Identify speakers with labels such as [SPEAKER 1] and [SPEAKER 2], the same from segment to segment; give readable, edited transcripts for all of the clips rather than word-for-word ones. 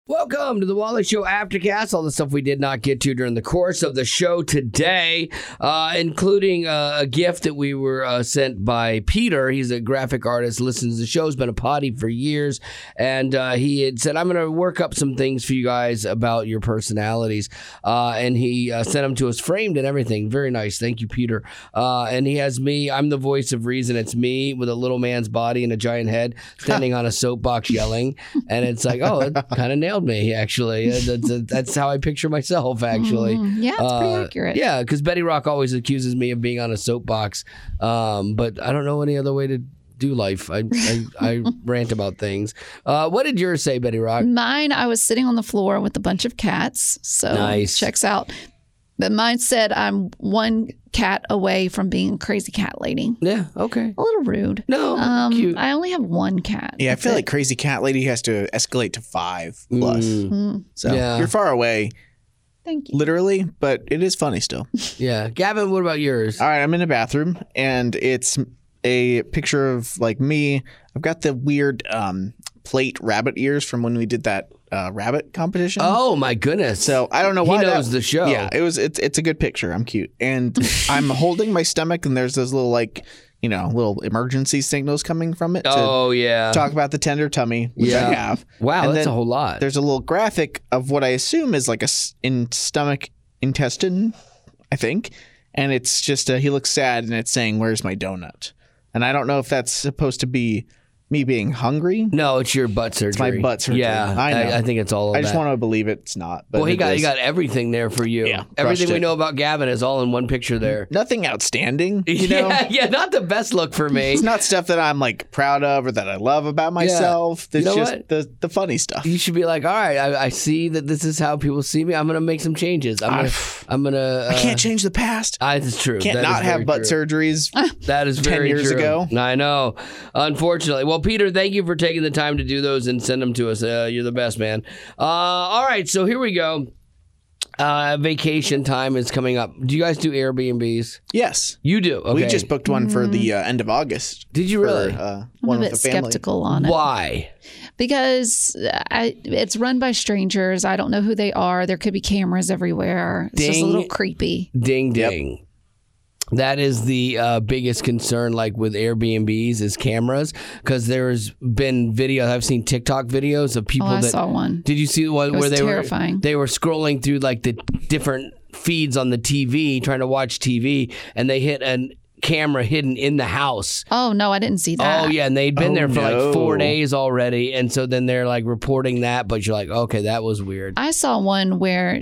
[SPEAKER 1] Welcome to the Wally Show Aftercast. All the stuff we did not get to during the course of the show today, including a gift that we were sent by Peter. He's a graphic artist, listens to the show, has been a potty for years, and he had said, I'm going to work up some things for you guys about your personalities, and he sent them to us framed and everything. Very nice. Thank you, Peter. And he has me. I'm the voice of reason. It's me with a little man's body and a giant head standing on a soapbox yelling, and it's like, oh, it kind of nailed me, actually. That's how I picture myself, actually.
[SPEAKER 2] Yeah, it's pretty accurate.
[SPEAKER 1] Yeah, because Betty Rock always accuses me of being on a soapbox, but I don't know any other way to do life. I rant about things. What did yours say, Betty Rock?
[SPEAKER 2] Mine, I was sitting on the floor with a bunch of cats, so
[SPEAKER 1] nice.
[SPEAKER 2] Checks out. But mine said, I'm one cat away from being a crazy cat lady.
[SPEAKER 1] Yeah, okay.
[SPEAKER 2] A little rude.
[SPEAKER 1] No, cute.
[SPEAKER 2] I only have one cat.
[SPEAKER 3] Yeah, I feel like crazy cat lady has to escalate to 5 plus. So
[SPEAKER 1] Yeah.
[SPEAKER 3] you're far away,
[SPEAKER 2] Thank you.
[SPEAKER 3] literally, but it is funny still.
[SPEAKER 1] Yeah. Gavin, what about yours?
[SPEAKER 3] All right, I'm in a bathroom, and it's a picture of like me. I've got the weird plate rabbit ears from when we did that rabbit competition.
[SPEAKER 1] Oh, my goodness.
[SPEAKER 3] So I don't know why
[SPEAKER 1] he knows the show.
[SPEAKER 3] Yeah, it's a good picture. I'm cute, and I'm holding my stomach, and there's those little little emergency signals coming from it.
[SPEAKER 1] Oh, yeah.
[SPEAKER 3] Talk about the tender tummy, which I have.
[SPEAKER 1] Wow,
[SPEAKER 3] And
[SPEAKER 1] that's
[SPEAKER 3] then
[SPEAKER 1] a whole lot.
[SPEAKER 3] There's a little graphic of what I assume is like in stomach intestine, I think, and it's just he looks sad, and it's saying, "Where's my donut?" And I don't know if that's supposed to be me being hungry.
[SPEAKER 1] No, it's your butt surgery.
[SPEAKER 3] my butt surgery.
[SPEAKER 1] Yeah,
[SPEAKER 3] I know.
[SPEAKER 1] I think it's all of
[SPEAKER 3] I just
[SPEAKER 1] that.
[SPEAKER 3] want to believe it's not. But
[SPEAKER 1] Well, he
[SPEAKER 3] it
[SPEAKER 1] got
[SPEAKER 3] is.
[SPEAKER 1] everything there for you.
[SPEAKER 3] Yeah,
[SPEAKER 1] Everything
[SPEAKER 3] crushed
[SPEAKER 1] we
[SPEAKER 3] it.
[SPEAKER 1] know about Gavin is all in one picture there.
[SPEAKER 3] Nothing outstanding, you know?
[SPEAKER 1] Yeah, not the best look for me.
[SPEAKER 3] It's not stuff that I'm like proud of or that I love about myself. It's
[SPEAKER 1] know
[SPEAKER 3] just
[SPEAKER 1] what?
[SPEAKER 3] the funny stuff.
[SPEAKER 1] You should be like, all right, I see that this is how people see me. I'm gonna make some changes. I'm gonna.
[SPEAKER 3] I can't change the past.
[SPEAKER 1] That's true.
[SPEAKER 3] Can't
[SPEAKER 1] That
[SPEAKER 3] not
[SPEAKER 1] is
[SPEAKER 3] have
[SPEAKER 1] very
[SPEAKER 3] butt
[SPEAKER 1] true.
[SPEAKER 3] surgeries.
[SPEAKER 1] That is
[SPEAKER 3] 10
[SPEAKER 1] very
[SPEAKER 3] years
[SPEAKER 1] true.
[SPEAKER 3] ago.
[SPEAKER 1] I know. Unfortunately. Well, Peter, thank you for taking the time to do those and send them to us. You're the best, man. All right, so here we go. Vacation time is coming up. Do you guys do Airbnbs?
[SPEAKER 3] Yes.
[SPEAKER 1] You do. Okay.
[SPEAKER 3] We just booked one for the end of August.
[SPEAKER 1] Did you really?
[SPEAKER 2] I'm
[SPEAKER 3] one
[SPEAKER 2] a
[SPEAKER 3] with
[SPEAKER 2] bit
[SPEAKER 3] the family.
[SPEAKER 2] skeptical on it.
[SPEAKER 1] Why?
[SPEAKER 2] Because it's run by strangers. I don't know who they are. There could be cameras everywhere. It's just a
[SPEAKER 1] Ding.
[SPEAKER 2] little creepy.
[SPEAKER 1] Ding, ding. That is the biggest concern, like with Airbnbs, is cameras. Because there's been videos, I've seen TikTok videos of people
[SPEAKER 2] I
[SPEAKER 1] that.
[SPEAKER 2] saw one.
[SPEAKER 1] Did you see the one
[SPEAKER 2] It was
[SPEAKER 1] where
[SPEAKER 2] terrifying.
[SPEAKER 1] they were scrolling through like the different feeds on the TV, trying to watch TV, and they hit a camera hidden in the house.
[SPEAKER 2] Oh, no, I didn't see that.
[SPEAKER 1] Oh yeah, and they'd been
[SPEAKER 3] Oh,
[SPEAKER 1] there for like
[SPEAKER 3] no.
[SPEAKER 1] 4 days already, and so then they're like reporting that, but you're like, okay, that was weird.
[SPEAKER 2] I saw one where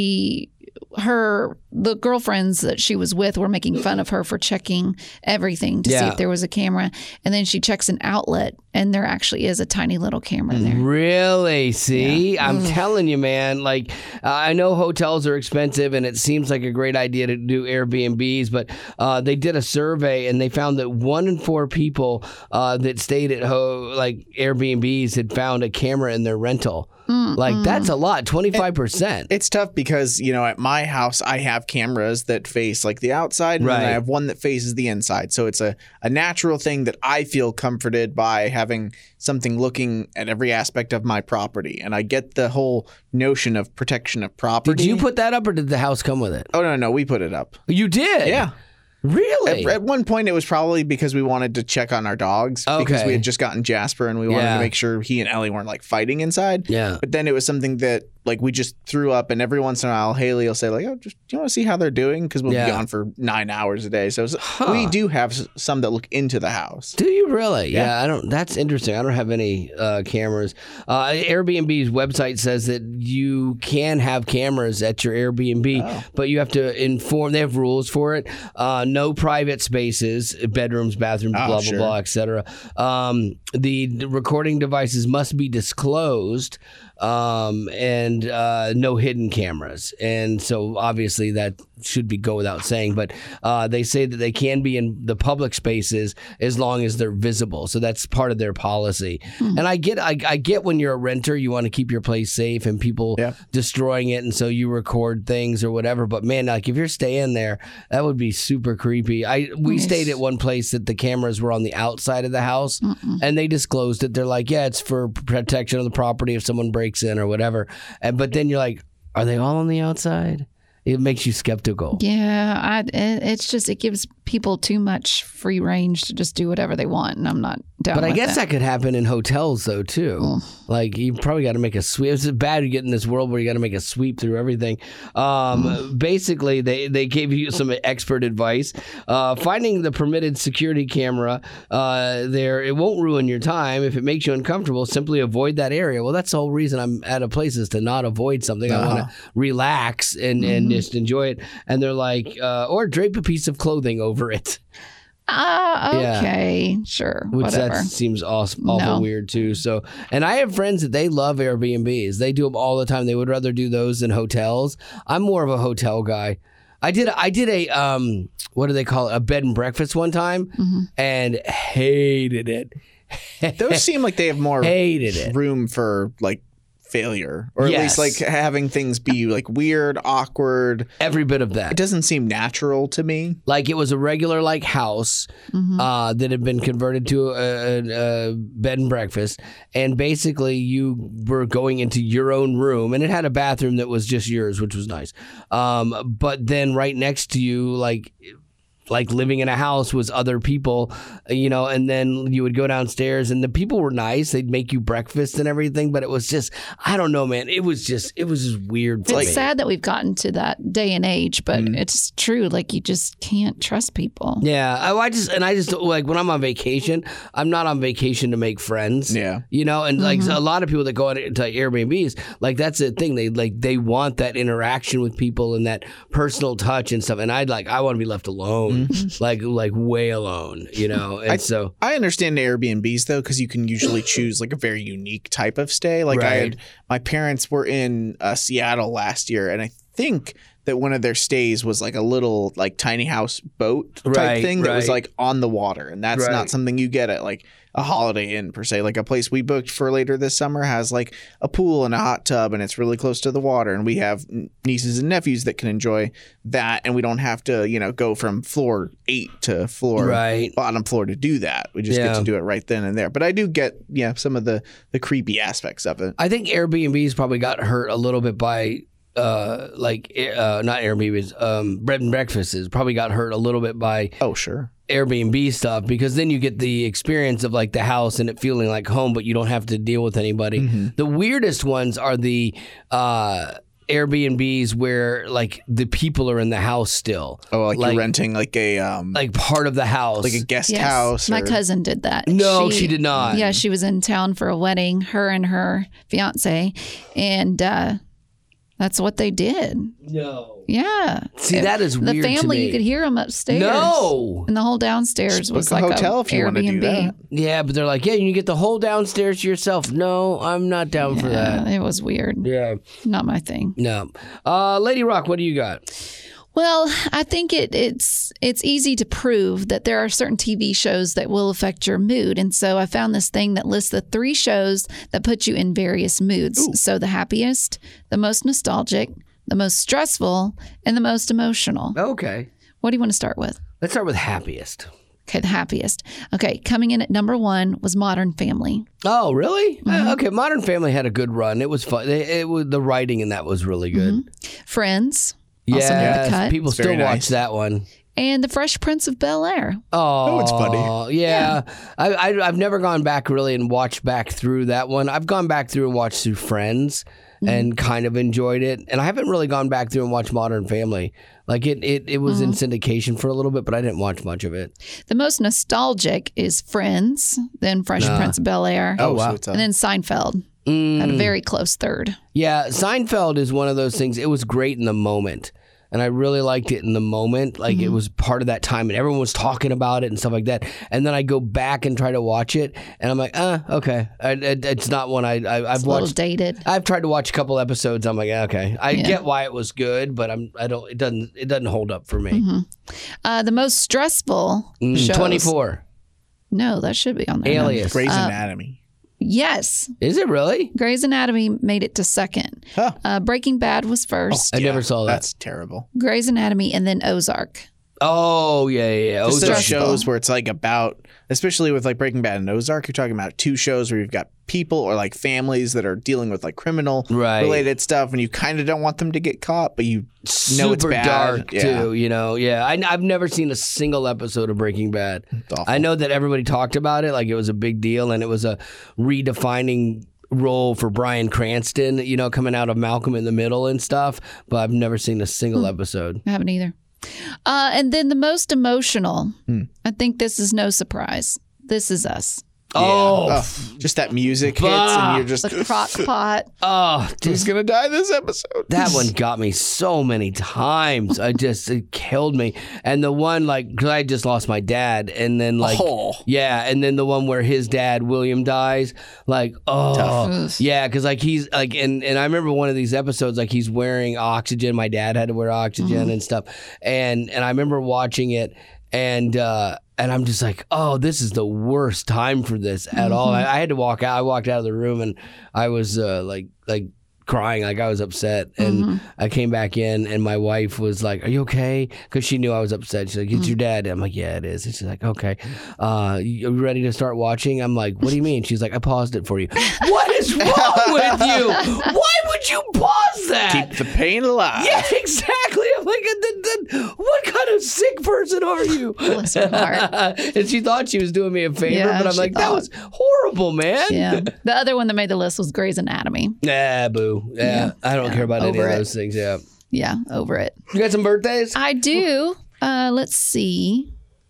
[SPEAKER 2] the girlfriends that she was with were making fun of her for checking everything to see
[SPEAKER 1] Yeah.
[SPEAKER 2] if there was a camera. And then she checks an outlet and there actually is a tiny little camera there.
[SPEAKER 1] Really? See? I'm telling you, man. Like, I know hotels are expensive and it seems like a great idea to do Airbnbs, but they did a survey and they found that 1 in 4 people that stayed at Airbnbs had found a camera in their rental. Like, that's a lot, 25%.
[SPEAKER 3] It's tough because, at my house, I have cameras that face like the outside and then
[SPEAKER 1] Right.
[SPEAKER 3] I have one that faces the inside. So it's a natural thing that I feel comforted by having something looking at every aspect of my property. And I get the whole notion of protection of property.
[SPEAKER 1] Did you put that up or did the house come with it?
[SPEAKER 3] Oh, no, we put it up.
[SPEAKER 1] You did?
[SPEAKER 3] Yeah.
[SPEAKER 1] Really?
[SPEAKER 3] At one point, it was probably because we wanted to check on our dogs because
[SPEAKER 1] Okay.
[SPEAKER 3] we had just gotten Jasper and we wanted
[SPEAKER 1] Yeah.
[SPEAKER 3] to make sure he and Ellie weren't like fighting inside.
[SPEAKER 1] Yeah.
[SPEAKER 3] But then it was something that like we just threw up, and every once in a while, Haley will say like, "Oh, do you want to see how they're doing?" Because we'll
[SPEAKER 1] Yeah.
[SPEAKER 3] be gone for 9 hours a day. So we do have some that look into the house.
[SPEAKER 1] Do you really? Yeah, I don't. That's interesting. I don't have any cameras. Airbnb's website says that you can have cameras at your Airbnb, but you have to inform. They have rules for it. No private spaces, bedrooms, bathrooms, blah
[SPEAKER 3] sure.
[SPEAKER 1] blah blah, etc. The recording devices must be disclosed. And no hidden cameras. And so obviously that should go without saying, but they say that they can be in the public spaces as long as they're visible. So that's part of their policy. And I get when you're a renter, you want to keep your place safe and people destroying it. And so you record things or whatever. But man, like if you're staying there, that would be super creepy. We stayed at one place that the cameras were on the outside of the house and they disclosed it. They're like, yeah, it's for protection of the property if someone breaks breaks in or whatever. But then you're like, are they all on the outside? It makes you skeptical.
[SPEAKER 2] Yeah, it's just, it gives people too much free range to just do whatever they want, and I'm not down
[SPEAKER 1] But I
[SPEAKER 2] with
[SPEAKER 1] guess
[SPEAKER 2] it.
[SPEAKER 1] that could happen in hotels, though, too. Like, you probably got to make a sweep. It's bad you get in this world where you got to make a sweep through everything. Basically, they gave you some expert advice. Finding the permitted security camera there, it won't ruin your time. If it makes you uncomfortable, simply avoid that area. Well, that's the whole reason I'm at a place, is to not avoid something. I want to relax and just enjoy it. And they're like, or drape a piece of clothing over it.
[SPEAKER 2] Okay, sure,
[SPEAKER 1] Which
[SPEAKER 2] whatever.
[SPEAKER 1] that seems awful
[SPEAKER 2] No.
[SPEAKER 1] weird too. So, and I have friends that they love Airbnbs. They do them all the time. They would rather do those than hotels. I'm more of a hotel guy. I did a what do they call it? A bed and breakfast one time, and hated it.
[SPEAKER 3] Those seem like they have more
[SPEAKER 1] Hated it.
[SPEAKER 3] room for like failure, or at
[SPEAKER 1] Yes.
[SPEAKER 3] least like having things be like weird, awkward.
[SPEAKER 1] Every bit of that.
[SPEAKER 3] It doesn't seem natural to me.
[SPEAKER 1] Like, it was a regular like house that had been converted to a bed and breakfast, and basically you were going into your own room, and it had a bathroom that was just yours, which was nice. But then right next to you, like living in a house was other people, and then you would go downstairs and the people were nice. They'd make you breakfast and everything, but it was just, I don't know, man. It was just weird for me.
[SPEAKER 2] It's sad that we've gotten to that day and age, but it's true. Like, you just can't trust people.
[SPEAKER 1] Yeah, I just like, when I'm on vacation, I'm not on vacation to make friends.
[SPEAKER 3] Yeah.
[SPEAKER 1] And like a lot of people that go to Airbnbs, like, that's the thing. They want that interaction with people and that personal touch and stuff. And I want to be left alone, like way alone, And so
[SPEAKER 3] I understand Airbnbs though, because you can usually choose like a very unique type of stay. Like
[SPEAKER 1] Right.
[SPEAKER 3] my parents were in Seattle last year, and I think that one of their stays was like a little like tiny house boat type
[SPEAKER 1] Right,
[SPEAKER 3] thing that was
[SPEAKER 1] right.
[SPEAKER 3] like on the water, and that's
[SPEAKER 1] Right.
[SPEAKER 3] not something you get at like a Holiday Inn per se. Like a place we booked for later this summer has like a pool and a hot tub, and it's really close to the water, and we have nieces and nephews that can enjoy that, and we don't have to go from floor 8 to floor
[SPEAKER 1] Right.
[SPEAKER 3] bottom floor to do that. We just
[SPEAKER 1] Yeah.
[SPEAKER 3] get to do it right then and there. But I do get some of the creepy aspects of it.
[SPEAKER 1] I think Airbnbs probably got hurt a little bit by not Airbnbs, bread and breakfasts probably got hurt a little bit by
[SPEAKER 3] Oh, sure.
[SPEAKER 1] Airbnb stuff, because then you get the experience of like the house and it feeling like home, but you don't have to deal with anybody. The weirdest ones are the Airbnbs where like the people are in the house still.
[SPEAKER 3] Oh, like you're renting like a
[SPEAKER 1] like part of the house.
[SPEAKER 3] like a guest
[SPEAKER 2] Yes,
[SPEAKER 3] house.
[SPEAKER 2] my
[SPEAKER 3] or-
[SPEAKER 2] cousin did that.
[SPEAKER 1] No, she did not.
[SPEAKER 2] Yeah, she was in town for a wedding, her and her fiance, and that's what they did.
[SPEAKER 1] No.
[SPEAKER 2] Yeah.
[SPEAKER 1] See, that is
[SPEAKER 2] the
[SPEAKER 1] weird to
[SPEAKER 2] family.
[SPEAKER 1] me.
[SPEAKER 2] You could hear them upstairs.
[SPEAKER 1] No.
[SPEAKER 2] and the whole downstairs was
[SPEAKER 3] book a
[SPEAKER 2] like
[SPEAKER 3] hotel
[SPEAKER 2] a
[SPEAKER 3] if you wanna do
[SPEAKER 2] Airbnb.
[SPEAKER 3] that.
[SPEAKER 1] Yeah, but they're like, yeah, you get the whole downstairs to yourself. No, I'm not down for that.
[SPEAKER 2] It was weird.
[SPEAKER 1] Yeah.
[SPEAKER 2] Not my thing.
[SPEAKER 1] No. Lady Rock, what do you got?
[SPEAKER 2] Well, I think it's easy to prove that there are certain TV shows that will affect your mood. And so I found this thing that lists the 3 shows that put you in various moods.
[SPEAKER 3] Ooh.
[SPEAKER 2] So the happiest, the most nostalgic, the most stressful, and the most emotional.
[SPEAKER 1] Okay.
[SPEAKER 2] What do you want to start with?
[SPEAKER 1] Let's start with happiest.
[SPEAKER 2] Okay, the happiest. Okay, coming in at number 1 was Modern Family.
[SPEAKER 1] Oh, really? Okay, Modern Family had a good run. It was fun. It was, the writing in that was really good.
[SPEAKER 2] Friends. Also made the
[SPEAKER 1] Yes,
[SPEAKER 2] cut.
[SPEAKER 1] people
[SPEAKER 3] It's
[SPEAKER 1] still
[SPEAKER 3] very
[SPEAKER 1] watch
[SPEAKER 3] nice.
[SPEAKER 1] that one.
[SPEAKER 2] And The Fresh Prince of Bel-Air.
[SPEAKER 1] Oh,
[SPEAKER 3] it's funny.
[SPEAKER 1] Yeah, I've never gone back really and watched back through that one. I've gone back through and watched through Friends and kind of enjoyed it. And I haven't really gone back through and watched Modern Family. Like it was in syndication for a little bit, but I didn't watch much of it.
[SPEAKER 2] The most nostalgic is Friends, then Fresh Prince of Bel-Air,
[SPEAKER 3] Oh,
[SPEAKER 1] wow.
[SPEAKER 3] so it's
[SPEAKER 2] and then Seinfeld at a very close third.
[SPEAKER 1] Yeah, Seinfeld is one of those things. It was great in the moment. And I really liked it in the moment. Like it was part of that time and everyone was talking about it and stuff like that. And then I go back and try to watch it and I'm like, okay. It's not one I've
[SPEAKER 2] It's a little
[SPEAKER 1] watched.
[SPEAKER 2] dated.
[SPEAKER 1] I've tried to watch a couple episodes. I'm like, okay. I get why it was good, but it doesn't hold up for me.
[SPEAKER 2] The most stressful shows.
[SPEAKER 1] 24.
[SPEAKER 2] No, that should be on there.
[SPEAKER 1] Alias.
[SPEAKER 3] Grey's Anatomy.
[SPEAKER 2] Yes.
[SPEAKER 1] Is it really?
[SPEAKER 2] Grey's Anatomy made it to second.
[SPEAKER 3] Huh.
[SPEAKER 2] Breaking Bad was first.
[SPEAKER 1] I never saw that.
[SPEAKER 3] That's terrible.
[SPEAKER 2] Grey's Anatomy, and then Ozark.
[SPEAKER 1] Oh, yeah.
[SPEAKER 3] Just those
[SPEAKER 1] Ozark.
[SPEAKER 3] shows where it's like about, especially with like Breaking Bad and Ozark, you're talking about two shows where you've got people or like families that are dealing with like criminal related stuff, and you kind of don't want them to get caught, but you know it's
[SPEAKER 1] Super
[SPEAKER 3] bad.
[SPEAKER 1] dark too, you know. Yeah, I've never seen a single episode of Breaking Bad. I know that everybody talked about it like it was a big deal, and it was a redefining role for Bryan Cranston, you know, coming out of Malcolm in the Middle and stuff. But I've never seen a single episode.
[SPEAKER 2] I haven't either. And then the most emotional, I think this is no surprise. This Is Us.
[SPEAKER 3] Oh, just that music hits and you're just
[SPEAKER 2] The crock pot.
[SPEAKER 1] Oh,
[SPEAKER 3] who's gonna die this episode?
[SPEAKER 1] that one got me so many times. It killed me. And the one, like, because I just lost my dad, and then like, and then the one where his dad William dies, like,
[SPEAKER 2] Tough.
[SPEAKER 1] yeah, because like he's like, and I remember one of these episodes, like he's wearing oxygen. My dad had to wear oxygen and stuff, and I remember watching it, and I'm just like, oh, this is the worst time for this at all. I had to walk out. I walked out of the room and I was like crying, like I was upset. And I came back in and my wife was like, are you okay? Because she knew I was upset. She's like, it's your dad. And I'm like, yeah, it is. And she's like, okay. You ready to start watching? I'm like, what do you mean? She's like, I paused it for you. What is wrong with you? Why would you pause that?
[SPEAKER 3] Keep the pain alive.
[SPEAKER 1] Yeah, exactly. I'm like, what kind of sick person are you?
[SPEAKER 2] Bless her heart.
[SPEAKER 1] And she thought she was doing me a favor,
[SPEAKER 2] Yeah,
[SPEAKER 1] but I'm
[SPEAKER 2] she
[SPEAKER 1] like, that
[SPEAKER 2] thought.
[SPEAKER 1] was horrible, man.
[SPEAKER 2] Yeah. The other one that made the list was Grey's Anatomy.
[SPEAKER 1] Nah, boo. Yeah, I don't care about any of
[SPEAKER 2] over it.
[SPEAKER 1] those things. Yeah.
[SPEAKER 2] Yeah, over it.
[SPEAKER 1] You got some birthdays?
[SPEAKER 2] I do. Let's see.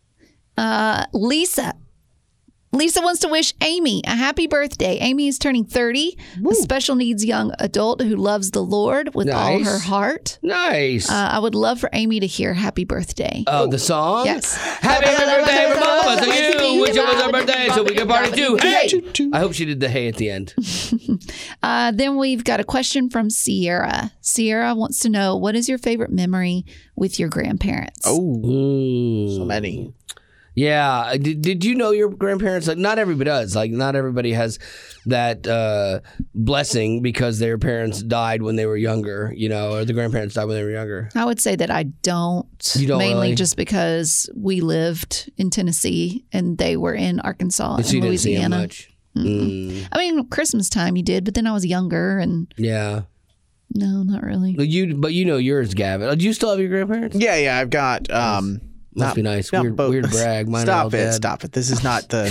[SPEAKER 2] Lisa. Lisa wants to wish Amy a happy birthday. Amy is turning 30, a special needs young adult who loves the Lord with all
[SPEAKER 1] Nice.
[SPEAKER 2] her heart.
[SPEAKER 1] Nice.
[SPEAKER 2] I would love for Amy to hear happy birthday.
[SPEAKER 1] Oh, the song?
[SPEAKER 2] Yes.
[SPEAKER 1] Happy birthday from all of us to you. Wish it was our birthday so we can party too. Hey! I hope she did the hey at the end.
[SPEAKER 2] Then we've got a question from Sierra. Sierra wants to know, what is your favorite memory with your grandparents?
[SPEAKER 3] Oh, so many.
[SPEAKER 1] Yeah. Did you know your grandparents? Like, not everybody does. Like, not everybody has that blessing because their parents died when they were younger, you know, or the grandparents died when they were younger.
[SPEAKER 2] I would say that I don't.
[SPEAKER 1] You don't
[SPEAKER 2] mainly
[SPEAKER 1] really?
[SPEAKER 2] just because we lived in Tennessee and they were in Arkansas
[SPEAKER 1] So you
[SPEAKER 2] and
[SPEAKER 1] didn't see them
[SPEAKER 2] Louisiana.
[SPEAKER 1] much. Mm.
[SPEAKER 2] I mean, Christmas time you did, but then I was younger and
[SPEAKER 1] Yeah.
[SPEAKER 2] no, not really.
[SPEAKER 1] But you know yours, Gavin. Do you still have your grandparents?
[SPEAKER 3] Yeah, I've got
[SPEAKER 1] Must be nice.
[SPEAKER 3] not
[SPEAKER 1] Weird,
[SPEAKER 3] both.
[SPEAKER 1] weird brag. Mine are all
[SPEAKER 3] Stop it.
[SPEAKER 1] dead.
[SPEAKER 3] Stop it. This is not the.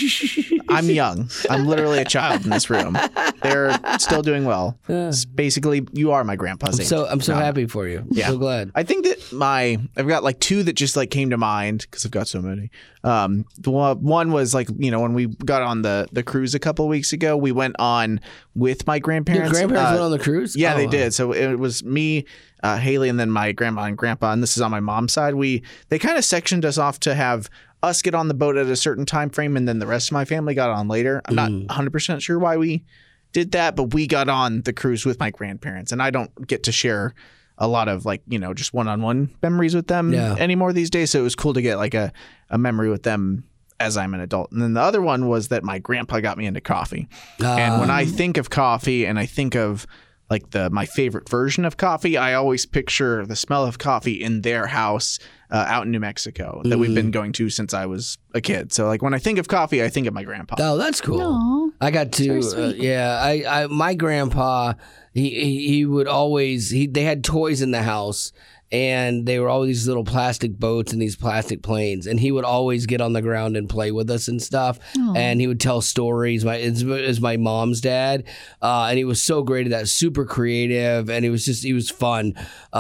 [SPEAKER 3] I'm young. I'm literally a child in this room. They're still doing well. It's basically, you are my grandpa's age.
[SPEAKER 1] I'm so happy for you. I'm so glad.
[SPEAKER 3] I think that I've got like two that just like came to mind because I've got so many. The one was like, you know, when we got on the cruise a couple of weeks ago, we went on with my grandparents.
[SPEAKER 1] Your grandparents went on the cruise?
[SPEAKER 3] Yeah,
[SPEAKER 1] Oh,
[SPEAKER 3] they
[SPEAKER 1] wow.
[SPEAKER 3] did. So it was me, Haley, and then my grandma and grandpa. And this is on my mom's side. They kind of sectioned us off to have us get on the boat at a certain time frame, and then the rest of my family got on later. I'm not 100% sure why we did that, but we got on the cruise with my grandparents, and I don't get to share a lot of like, you know, just one-on-one memories with them anymore these days. So it was cool to get like a memory with them as I'm an adult. And then the other one was that my grandpa got me into coffee. And when I think of coffee and I think of like my favorite version of coffee, I always picture the smell of coffee in their house out in New Mexico that we've been going to since I was a kid. So like when I think of coffee, I think of my grandpa.
[SPEAKER 1] Oh, that's cool.
[SPEAKER 2] Aw.
[SPEAKER 1] I got to,
[SPEAKER 2] Very sweet.
[SPEAKER 1] I my grandpa, he would always, they had toys in the house. And they were all these little plastic boats and these plastic planes. And he would always get on the ground and play with us and stuff. And he would tell stories. It's my mom's dad. And he was so great at that, super creative. And he was fun.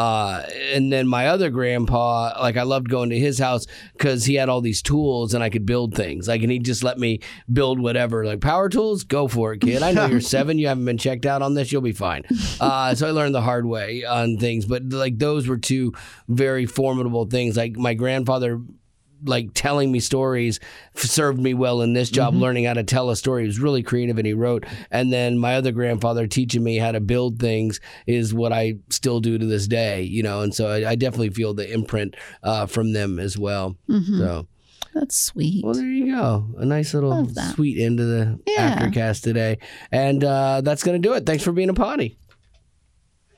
[SPEAKER 1] And then my other grandpa, like I loved going to his house because he had all these tools and I could build things. Like, and he'd just let me build whatever. Like, power tools, go for it, kid. I know you're 7. You haven't been checked out on this. You'll be fine. So I learned the hard way on things. But like those were two very formidable things. Like my grandfather, like telling me stories served me well in this job. Learning how to tell a story, he was really creative and he wrote. And then my other grandfather teaching me how to build things is what I still do to this day, you know. And so I definitely feel the imprint from them as well. So
[SPEAKER 2] That's sweet.
[SPEAKER 1] well, there you go. A nice little
[SPEAKER 2] Love that.
[SPEAKER 1] sweet end to the
[SPEAKER 2] Yeah.
[SPEAKER 1] Aftercast today. And that's going to do it. Thanks for being a potty.